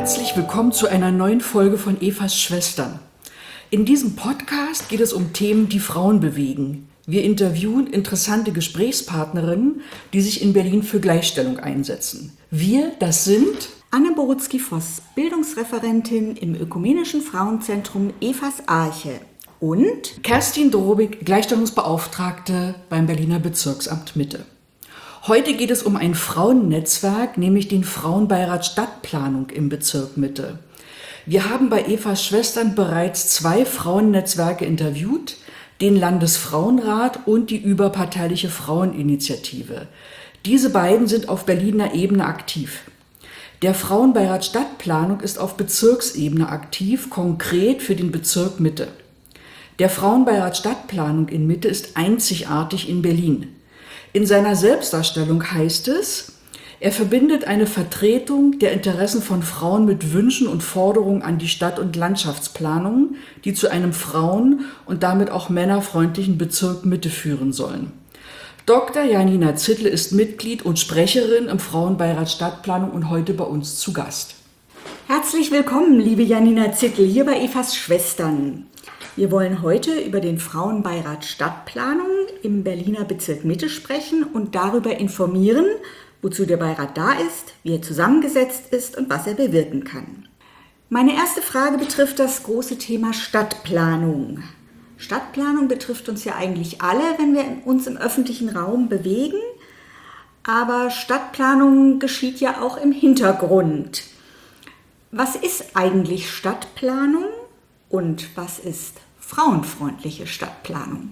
Herzlich willkommen zu einer neuen Folge von Evas Schwestern. In diesem Podcast geht es um Themen, die Frauen bewegen. Wir interviewen interessante Gesprächspartnerinnen, die sich in Berlin für Gleichstellung einsetzen. Wir, das sind Anne Borutzki-Voss, Bildungsreferentin im Ökumenischen Frauenzentrum Evas Arche, und Kerstin Drobig, Gleichstellungsbeauftragte beim Berliner Bezirksamt Mitte. Heute geht es um ein Frauennetzwerk, nämlich den Frauenbeirat Stadtplanung im Bezirk Mitte. Wir haben bei Evas Schwestern bereits 2 Frauennetzwerke interviewt, den Landesfrauenrat und die überparteiliche Fraueninitiative. Diese beiden sind auf Berliner Ebene aktiv. Der Frauenbeirat Stadtplanung ist auf Bezirksebene aktiv, konkret für den Bezirk Mitte. Der Frauenbeirat Stadtplanung in Mitte ist einzigartig in Berlin. In seiner Selbstdarstellung heißt es, er verbindet eine Vertretung der Interessen von Frauen mit Wünschen und Forderungen an die Stadt- und Landschaftsplanung, die zu einem frauen- und damit auch männerfreundlichen Bezirk Mitte führen sollen. Dr. Janina Zittel ist Mitglied und Sprecherin im Frauenbeirat Stadtplanung und heute bei uns zu Gast. Herzlich willkommen, liebe Janina Zittel, hier bei Evas Schwestern. Wir wollen heute über den Frauenbeirat Stadtplanung im Berliner Bezirk Mitte sprechen und darüber informieren, wozu der Beirat da ist, wie er zusammengesetzt ist und was er bewirken kann. Meine erste Frage betrifft das große Thema Stadtplanung. Stadtplanung betrifft uns ja eigentlich alle, wenn wir uns im öffentlichen Raum bewegen, aber Stadtplanung geschieht ja auch im Hintergrund. Was ist eigentlich Stadtplanung und was ist frauenfreundliche Stadtplanung?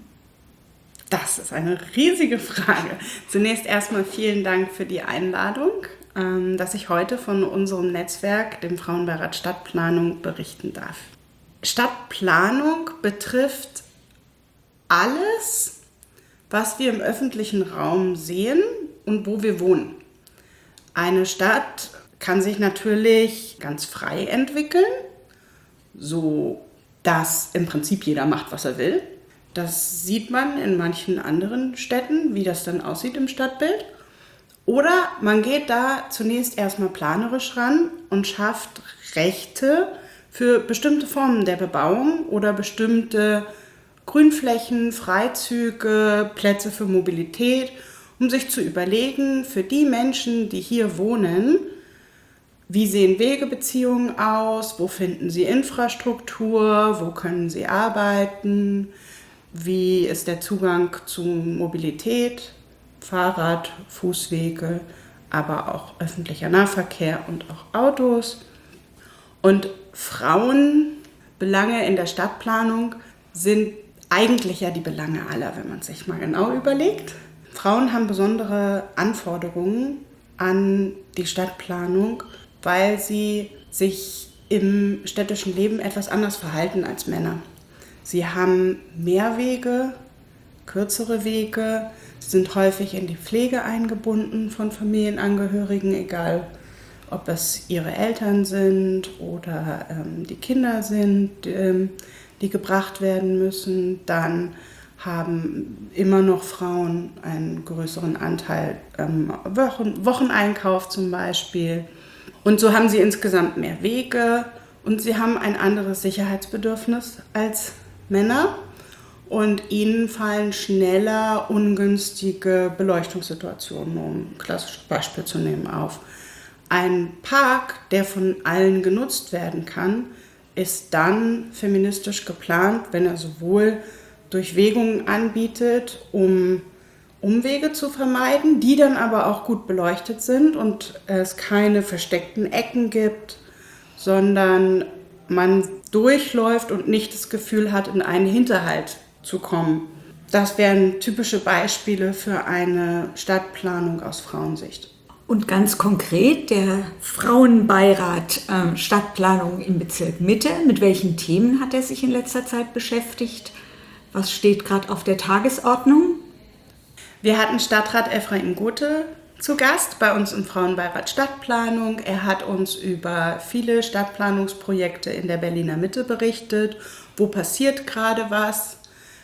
Das ist eine riesige Frage. Zunächst erstmal vielen Dank für die Einladung, dass ich heute von unserem Netzwerk, dem Frauenbeirat Stadtplanung, berichten darf. Stadtplanung betrifft alles, was wir im öffentlichen Raum sehen und wo wir wohnen. Eine Stadt kann sich natürlich ganz frei entwickeln, so dass im Prinzip jeder macht, was er will. Das sieht man in manchen anderen Städten, wie das dann aussieht im Stadtbild. Oder man geht da zunächst erstmal planerisch ran und schafft Rechte für bestimmte Formen der Bebauung oder bestimmte Grünflächen, Freizüge, Plätze für Mobilität, um sich zu überlegen, für die Menschen, die hier wohnen, wie sehen Wegebeziehungen aus, wo finden sie Infrastruktur, wo können sie arbeiten, wie ist der Zugang zu Mobilität, Fahrrad, Fußwege, aber auch öffentlicher Nahverkehr und auch Autos. Und Frauenbelange in der Stadtplanung sind eigentlich ja die Belange aller, wenn man es sich mal genau überlegt. Frauen haben besondere Anforderungen an die Stadtplanung, weil sie sich im städtischen Leben etwas anders verhalten als Männer. Sie haben mehr Wege, kürzere Wege, sie sind häufig in die Pflege eingebunden von Familienangehörigen, egal ob es ihre Eltern sind oder die Kinder sind, die gebracht werden müssen. Dann haben immer noch Frauen einen größeren Anteil Wocheneinkauf zum Beispiel. Und so haben sie insgesamt mehr Wege und sie haben ein anderes Sicherheitsbedürfnis als Männer. Und ihnen fallen schneller ungünstige Beleuchtungssituationen, um ein klassisches Beispiel zu nehmen, auf. Ein Park, der von allen genutzt werden kann, ist dann feministisch geplant, wenn er sowohl Durchwegungen anbietet, um Umwege zu vermeiden, die dann aber auch gut beleuchtet sind und es keine versteckten Ecken gibt, sondern man durchläuft und nicht das Gefühl hat, in einen Hinterhalt zu kommen. Das wären typische Beispiele für eine Stadtplanung aus Frauensicht. Und ganz konkret der Frauenbeirat Stadtplanung im Bezirk Mitte. Mit welchen Themen hat er sich in letzter Zeit beschäftigt? Was steht gerade auf der Tagesordnung? Wir hatten Stadtrat Ephraim Gothe zu Gast bei uns im Frauenbeirat Stadtplanung. Er hat uns über viele Stadtplanungsprojekte in der Berliner Mitte berichtet. Wo passiert gerade was?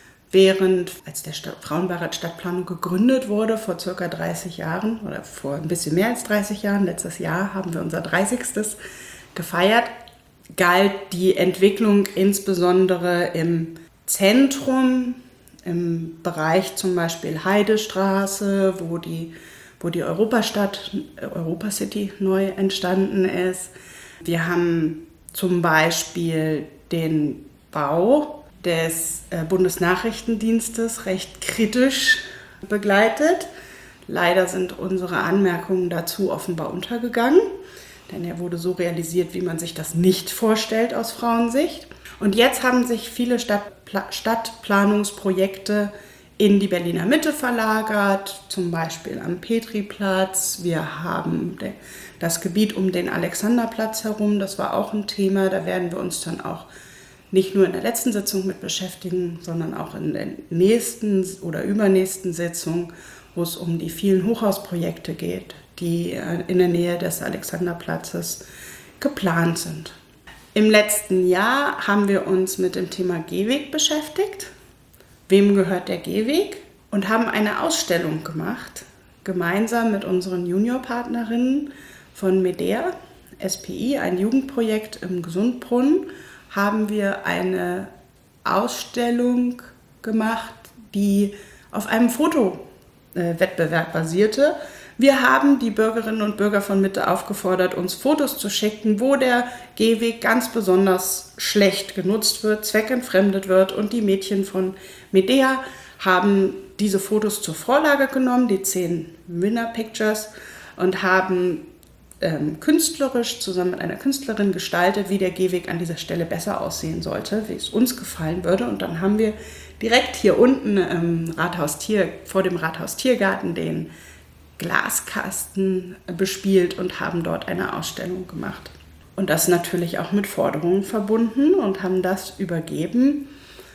Als der Frauenbeirat Stadtplanung gegründet wurde, vor ca. 30 Jahren oder vor ein bisschen mehr als 30 Jahren, letztes Jahr haben wir unser 30. gefeiert, galt die Entwicklung insbesondere im Zentrum, im Bereich zum Beispiel Heidestraße, wo die Europastadt, Europacity neu entstanden ist. Wir haben zum Beispiel den Bau des Bundesnachrichtendienstes recht kritisch begleitet. Leider sind unsere Anmerkungen dazu offenbar untergegangen, denn er wurde so realisiert, wie man sich das nicht vorstellt aus Frauensicht. Und jetzt haben sich viele Stadtplanungsprojekte in die Berliner Mitte verlagert, zum Beispiel am Petriplatz. Wir haben das Gebiet um den Alexanderplatz herum, das war auch ein Thema. Da werden wir uns dann auch nicht nur in der letzten Sitzung mit beschäftigen, sondern auch in der nächsten oder übernächsten Sitzung, wo es um die vielen Hochhausprojekte geht, die in der Nähe des Alexanderplatzes geplant sind. Im letzten Jahr haben wir uns mit dem Thema Gehweg beschäftigt. Wem gehört der Gehweg? Und haben eine Ausstellung gemacht, gemeinsam mit unseren Juniorpartnerinnen von Medea, SPI, ein Jugendprojekt im Gesundbrunnen, haben wir eine Ausstellung gemacht, die auf einem Fotowettbewerb basierte. Wir haben die Bürgerinnen und Bürger von Mitte aufgefordert, uns Fotos zu schicken, wo der Gehweg ganz besonders schlecht genutzt wird, zweckentfremdet wird. Und die Mädchen von Medea haben diese Fotos zur Vorlage genommen, die 10 Winner Pictures, und haben künstlerisch zusammen mit einer Künstlerin gestaltet, wie der Gehweg an dieser Stelle besser aussehen sollte, wie es uns gefallen würde. Und dann haben wir direkt hier unten im vor dem Rathaus-Tiergarten den Glaskasten bespielt und haben dort eine Ausstellung gemacht. Und das natürlich auch mit Forderungen verbunden und haben das übergeben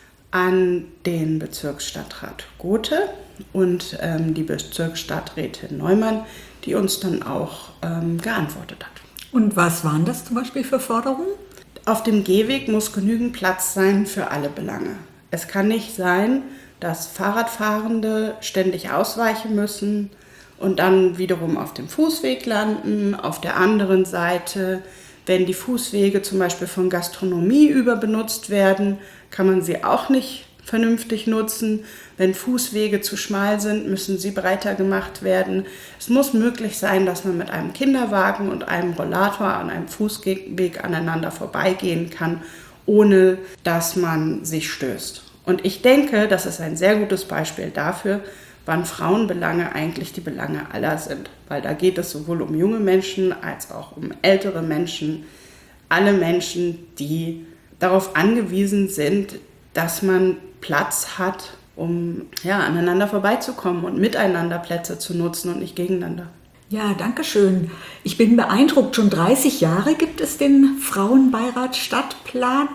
an den Bezirksstadtrat Gothe und die Bezirksstadträtin Neumann, die uns dann auch geantwortet hat. Und was waren das zum Beispiel für Forderungen? Auf dem Gehweg muss genügend Platz sein für alle Belange. Es kann nicht sein, dass Fahrradfahrende ständig ausweichen müssen und dann wiederum auf dem Fußweg landen. Auf der anderen Seite, wenn die Fußwege zum Beispiel von Gastronomie überbenutzt werden, kann man sie auch nicht vernünftig nutzen. Wenn Fußwege zu schmal sind, müssen sie breiter gemacht werden. Es muss möglich sein, dass man mit einem Kinderwagen und einem Rollator an einem Fußweg aneinander vorbeigehen kann, ohne dass man sich stößt. Und ich denke, das ist ein sehr gutes Beispiel dafür, wann Frauenbelange eigentlich die Belange aller sind. Weil da geht es sowohl um junge Menschen als auch um ältere Menschen. Alle Menschen, die darauf angewiesen sind, dass man Platz hat, um aneinander vorbeizukommen und miteinander Plätze zu nutzen und nicht gegeneinander. Ja, danke schön. Ich bin beeindruckt. Schon 30 Jahre gibt es den Frauenbeirat Stadtplanung.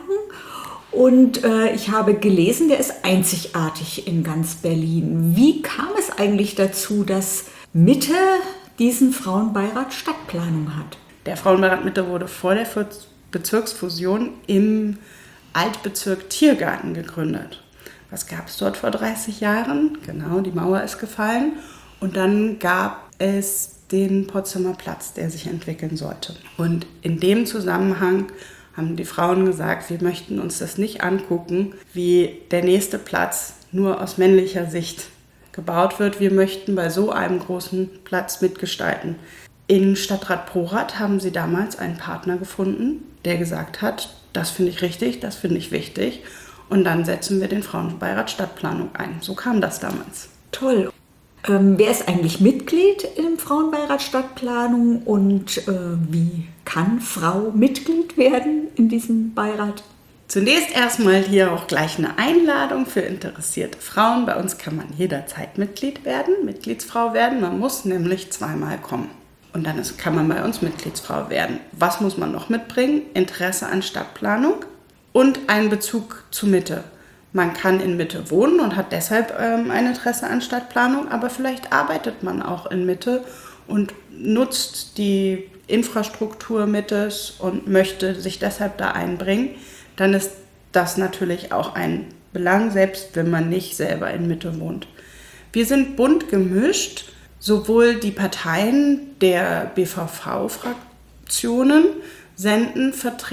Und ich habe gelesen, der ist einzigartig in ganz Berlin. Wie kam es eigentlich dazu, dass Mitte diesen Frauenbeirat Stadtplanung hat? Der Frauenbeirat Mitte wurde vor der Bezirksfusion im Altbezirk Tiergarten gegründet. Was gab es dort vor 30 Jahren? Genau, die Mauer ist gefallen. Und dann gab es den Potsdamer Platz, der sich entwickeln sollte. Und in dem Zusammenhang haben die Frauen gesagt, wir möchten uns das nicht angucken, wie der nächste Platz nur aus männlicher Sicht gebaut wird. Wir möchten bei so einem großen Platz mitgestalten. In Stadtrat Porath haben sie damals einen Partner gefunden, der gesagt hat, das finde ich richtig, das finde ich wichtig. Und dann setzen wir den Frauenbeirat Stadtplanung ein. So kam das damals. Toll. Wer ist eigentlich Mitglied im Frauenbeirat Stadtplanung und wie kann Frau Mitglied werden in diesem Beirat? Zunächst erstmal hier auch gleich eine Einladung für interessierte Frauen. Bei uns kann man jederzeit Mitglied werden, Mitgliedsfrau werden. Man muss nämlich 2-mal kommen. Und dann kann man bei uns Mitgliedsfrau werden. Was muss man noch mitbringen? Interesse an Stadtplanung und einen Bezug zu Mitte. Man kann in Mitte wohnen und hat deshalb ein Interesse an Stadtplanung, aber vielleicht arbeitet man auch in Mitte und nutzt die Infrastruktur Mittes und möchte sich deshalb da einbringen. Dann ist das natürlich auch ein Belang, selbst wenn man nicht selber in Mitte wohnt. Wir sind bunt gemischt, sowohl die Parteien der BVV-Fraktionen senden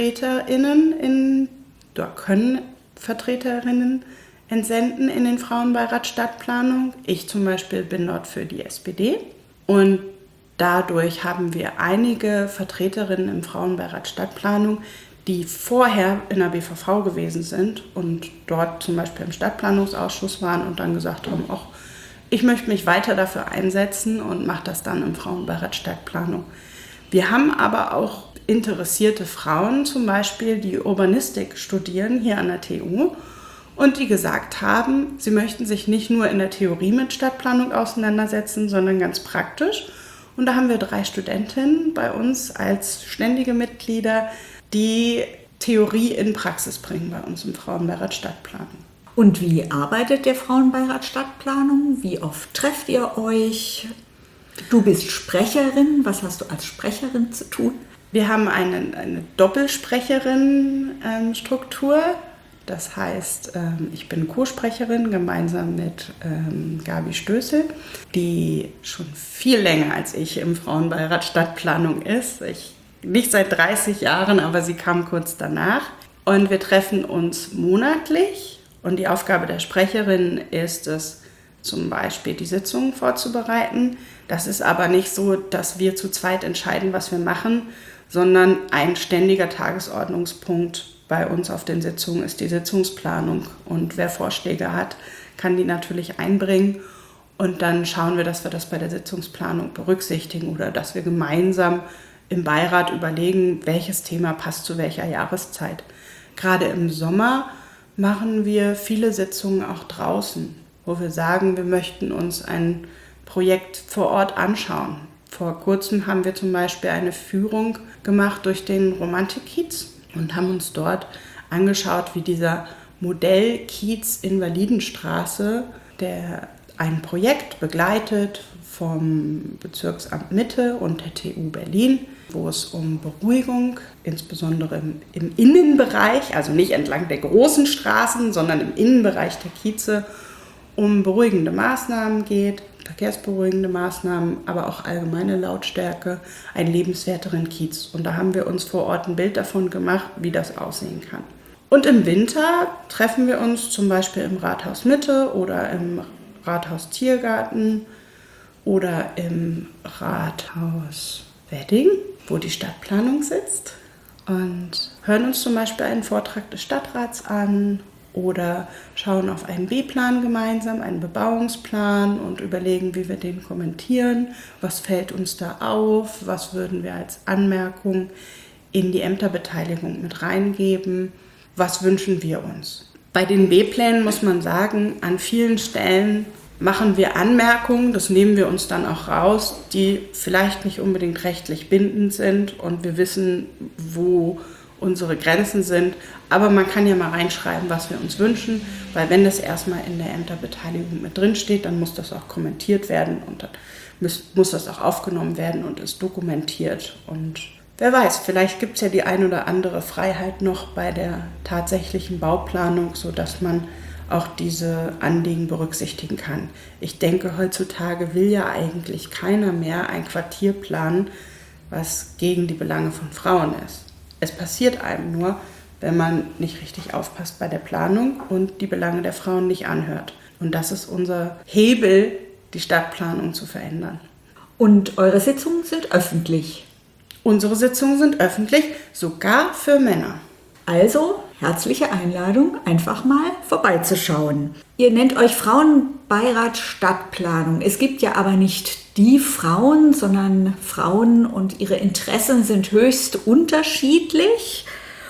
können Vertreterinnen entsenden in den Frauenbeirat Stadtplanung. Ich zum Beispiel bin dort für die SPD und dadurch haben wir einige Vertreterinnen im Frauenbeirat Stadtplanung, die vorher in der BVV gewesen sind und dort zum Beispiel im Stadtplanungsausschuss waren und dann gesagt haben, ach, ich möchte mich weiter dafür einsetzen und mache das dann im Frauenbeirat Stadtplanung. Wir haben aber auch interessierte Frauen zum Beispiel, die Urbanistik studieren hier an der TU und die gesagt haben, sie möchten sich nicht nur in der Theorie mit Stadtplanung auseinandersetzen, sondern ganz praktisch. Und da haben wir 3 Studentinnen bei uns als ständige Mitglieder, die Theorie in Praxis bringen bei uns im Frauenbeirat Stadtplanung. Und wie arbeitet der Frauenbeirat Stadtplanung? Wie oft trefft ihr euch? Du bist Sprecherin. Was hast du als Sprecherin zu tun? Wir haben eine Doppelsprecherin-Struktur. Das heißt, ich bin Co-Sprecherin gemeinsam mit Gabi Stößel, die schon viel länger als ich im Frauenbeirat Stadtplanung ist. Nicht seit 30 Jahren, aber sie kam kurz danach. Und wir treffen uns monatlich. Und die Aufgabe der Sprecherin ist es, zum Beispiel die Sitzungen vorzubereiten. Das ist aber nicht so, dass wir zu zweit entscheiden, was wir machen, sondern ein ständiger Tagesordnungspunkt bei uns auf den Sitzungen ist die Sitzungsplanung. Und wer Vorschläge hat, kann die natürlich einbringen. Und dann schauen wir, dass wir das bei der Sitzungsplanung berücksichtigen oder dass wir gemeinsam im Beirat überlegen, welches Thema passt zu welcher Jahreszeit. Gerade im Sommer machen wir viele Sitzungen auch draußen, wo wir sagen, wir möchten uns ein Projekt vor Ort anschauen. Vor kurzem haben wir zum Beispiel eine Führung gemacht durch den Romantikkiez und haben uns dort angeschaut, wie dieser Modellkiez Invalidenstraße, der ein Projekt begleitet vom Bezirksamt Mitte und der TU Berlin, wo es um Beruhigung, insbesondere im Innenbereich, also nicht entlang der großen Straßen, sondern im Innenbereich der Kieze, um beruhigende Maßnahmen geht, verkehrsberuhigende Maßnahmen, aber auch allgemeine Lautstärke, einen lebenswerteren Kiez. Und da haben wir uns vor Ort ein Bild davon gemacht, wie das aussehen kann. Und im Winter treffen wir uns zum Beispiel im Rathaus Mitte oder im Rathaus Tiergarten oder im Rathaus Wedding, wo die Stadtplanung sitzt, und hören uns zum Beispiel einen Vortrag des Stadtrats an oder schauen auf einen B-Plan gemeinsam, einen Bebauungsplan und überlegen, wie wir den kommentieren, was fällt uns da auf, was würden wir als Anmerkung in die Ämterbeteiligung mit reingeben, was wünschen wir uns. Bei den B-Plänen muss man sagen, an vielen Stellen machen wir Anmerkungen, das nehmen wir uns dann auch raus, die vielleicht nicht unbedingt rechtlich bindend sind und wir wissen, wo unsere Grenzen sind. Aber man kann ja mal reinschreiben, was wir uns wünschen, weil wenn das erstmal in der Ämterbeteiligung mit drin steht, dann muss das auch kommentiert werden und dann muss das auch aufgenommen werden und ist dokumentiert. Und wer weiß, vielleicht gibt es ja die ein oder andere Freiheit noch bei der tatsächlichen Bauplanung, sodass man auch diese Anliegen berücksichtigen kann. Ich denke, heutzutage will ja eigentlich keiner mehr ein Quartier planen, was gegen die Belange von Frauen ist. Es passiert einem nur, wenn man nicht richtig aufpasst bei der Planung und die Belange der Frauen nicht anhört. Und das ist unser Hebel, die Stadtplanung zu verändern. Und eure Sitzungen sind öffentlich? Unsere Sitzungen sind öffentlich, sogar für Männer. Also herzliche Einladung, einfach mal vorbeizuschauen. Ihr nennt euch Frauenbeirat Stadtplanung. Es gibt ja aber nicht die Frauen, sondern Frauen und ihre Interessen sind höchst unterschiedlich.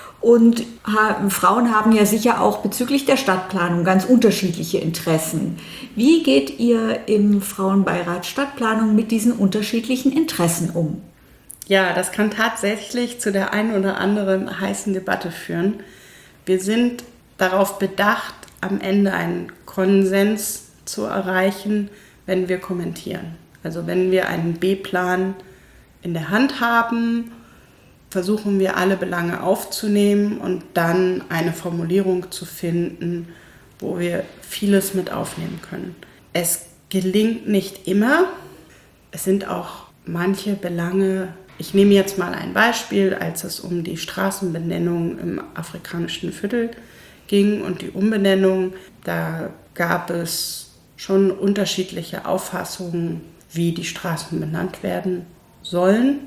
Und Frauen haben ja sicher auch bezüglich der Stadtplanung ganz unterschiedliche Interessen. Wie geht ihr im Frauenbeirat Stadtplanung mit diesen unterschiedlichen Interessen um? Ja, das kann tatsächlich zu der einen oder anderen heißen Debatte führen. Wir sind darauf bedacht, am Ende einen Konsens zu erreichen, wenn wir kommentieren. Also wenn wir einen B-Plan in der Hand haben, versuchen wir alle Belange aufzunehmen und dann eine Formulierung zu finden, wo wir vieles mit aufnehmen können. Es gelingt nicht immer. Es sind auch manche Belange, ich nehme jetzt mal ein Beispiel, als es um die Straßenbenennung im afrikanischen Viertel ging und die Umbenennung, da gab es schon unterschiedliche Auffassungen, wie die Straßen benannt werden sollen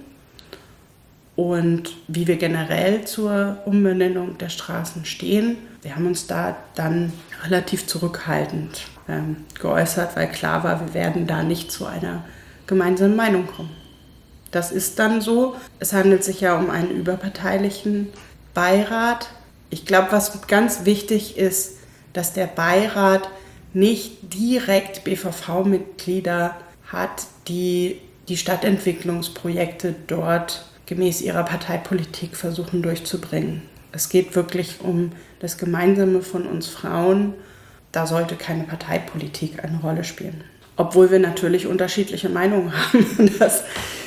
und wie wir generell zur Umbenennung der Straßen stehen. Wir haben uns da dann relativ zurückhaltend geäußert, weil klar war, wir werden da nicht zu einer gemeinsamen Meinung kommen. Das ist dann so. Es handelt sich ja um einen überparteilichen Beirat. Ich glaube, was ganz wichtig ist, dass der Beirat nicht direkt BVV-Mitglieder hat, die die Stadtentwicklungsprojekte dort gemäß ihrer Parteipolitik versuchen durchzubringen. Es geht wirklich um das Gemeinsame von uns Frauen. Da sollte keine Parteipolitik eine Rolle spielen. Obwohl wir natürlich unterschiedliche Meinungen haben. Das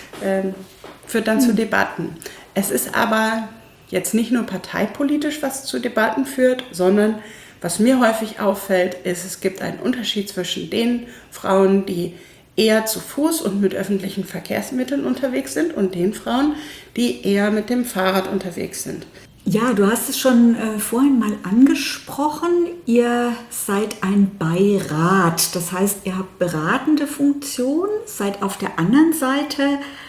führt dann zu Debatten. Es ist aber jetzt nicht nur parteipolitisch, was zu Debatten führt, sondern was mir häufig auffällt, ist, es gibt einen Unterschied zwischen den Frauen, die eher zu Fuß und mit öffentlichen Verkehrsmitteln unterwegs sind und den Frauen, die eher mit dem Fahrrad unterwegs sind. Ja, du hast es schon vorhin mal angesprochen. Ihr seid ein Beirat. Das heißt, ihr habt beratende Funktion, seid auf der anderen Seite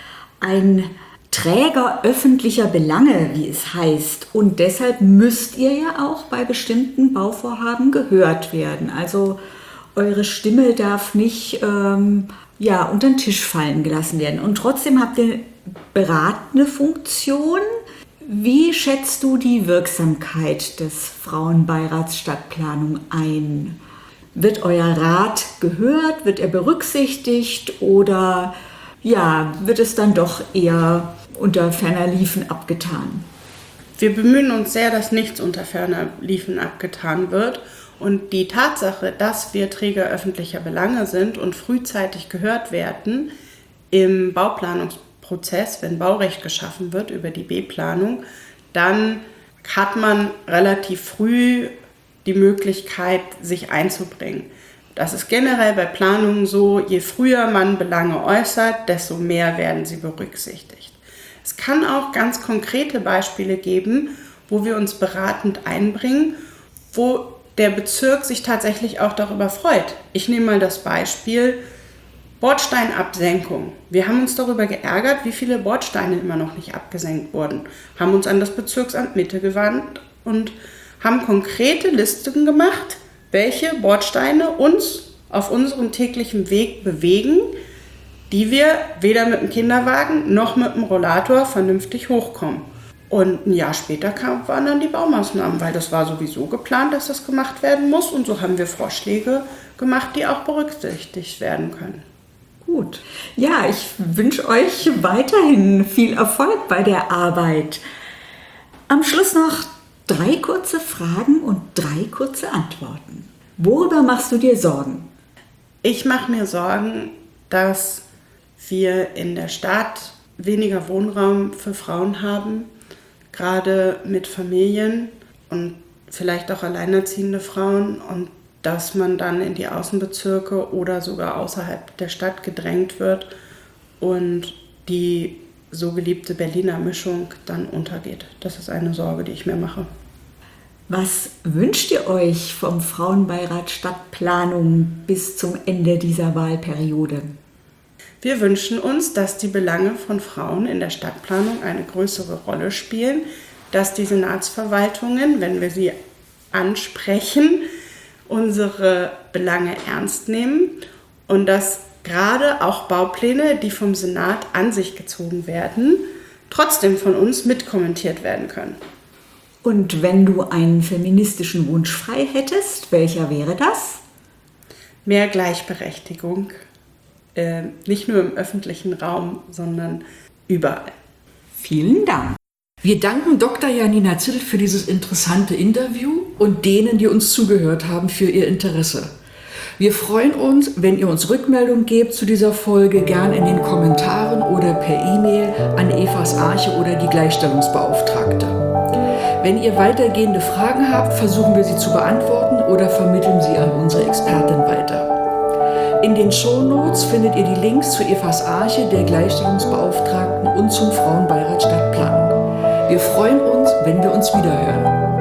ein Träger öffentlicher Belange, wie es heißt. Und deshalb müsst ihr ja auch bei bestimmten Bauvorhaben gehört werden. Also eure Stimme darf nicht unter den Tisch fallen gelassen werden. Und trotzdem habt ihr beratende Funktion. Wie schätzt du die Wirksamkeit des Frauenbeirats Stadtplanung ein? Wird euer Rat gehört? Wird er berücksichtigt? Oder wird es dann doch eher unter ferner Liefen abgetan? Wir bemühen uns sehr, dass nichts unter ferner Liefen abgetan wird. Und die Tatsache, dass wir Träger öffentlicher Belange sind und frühzeitig gehört werden im Bauplanungsprozess, wenn Baurecht geschaffen wird über die B-Planung, dann hat man relativ früh die Möglichkeit, sich einzubringen. Das ist generell bei Planungen so, je früher man Belange äußert, desto mehr werden sie berücksichtigt. Es kann auch ganz konkrete Beispiele geben, wo wir uns beratend einbringen, wo der Bezirk sich tatsächlich auch darüber freut. Ich nehme mal das Beispiel Bordsteinabsenkung. Wir haben uns darüber geärgert, wie viele Bordsteine immer noch nicht abgesenkt wurden, haben uns an das Bezirksamt Mitte gewandt und haben konkrete Listen gemacht, welche Bordsteine uns auf unserem täglichen Weg bewegen, die wir weder mit dem Kinderwagen noch mit dem Rollator vernünftig hochkommen. Und ein Jahr später waren dann die Baumaßnahmen, weil das war sowieso geplant, dass das gemacht werden muss. Und so haben wir Vorschläge gemacht, die auch berücksichtigt werden können. Gut. Ja, ich wünsche euch weiterhin viel Erfolg bei der Arbeit. Am Schluss noch 3 kurze Fragen und 3 kurze Antworten. Worüber machst du dir Sorgen? Ich mache mir Sorgen, dass wir in der Stadt weniger Wohnraum für Frauen haben, gerade mit Familien und vielleicht auch alleinerziehende Frauen, und dass man dann in die Außenbezirke oder sogar außerhalb der Stadt gedrängt wird und die so geliebte Berliner Mischung dann untergeht. Das ist eine Sorge, die ich mir mache. Was wünscht ihr euch vom Frauenbeirat Stadtplanung bis zum Ende dieser Wahlperiode? Wir wünschen uns, dass die Belange von Frauen in der Stadtplanung eine größere Rolle spielen, dass die Senatsverwaltungen, wenn wir sie ansprechen, unsere Belange ernst nehmen und dass gerade auch Baupläne, die vom Senat an sich gezogen werden, trotzdem von uns mitkommentiert werden können. Und wenn du einen feministischen Wunsch frei hättest, welcher wäre das? Mehr Gleichberechtigung, nicht nur im öffentlichen Raum, sondern überall. Vielen Dank. Wir danken Dr. Janina Zittel für dieses interessante Interview und denen, die uns zugehört haben, für ihr Interesse. Wir freuen uns, wenn ihr uns Rückmeldung gebt zu dieser Folge, gern in den Kommentaren oder per E-Mail an Evas Arche oder die Gleichstellungsbeauftragte. Wenn ihr weitergehende Fragen habt, versuchen wir sie zu beantworten oder vermitteln sie an unsere Expertin weiter. In den Shownotes findet ihr die Links zu Evas Arche, der Gleichstellungsbeauftragten und zum Frauenbeirat Stadtplanung. Wir freuen uns, wenn wir uns wiederhören.